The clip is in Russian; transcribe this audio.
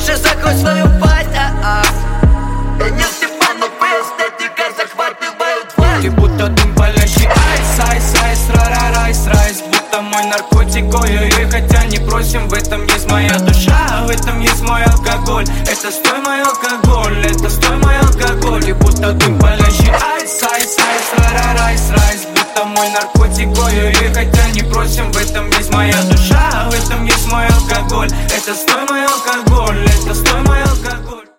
лучше закрой свою пасть. Я не степану, эстетика захватывает власть. Ты будто дым палящий айс, айс, айс, райс, райс. Будто мой наркотик, ой-ой-ой, хотя не просим. В этом есть моя душа, в этом есть мой алкоголь. Это стой мой алкоголь, это стой мой алкоголь. Ты будто дым палящий айс, айс, айс, райс, райс. Будто мой наркотик, ой-ой-ой, хотя не просим. В этом есть моя душа, в этом есть мой алкоголь. Это стой мой алкоголь, это стой мой алкоголь.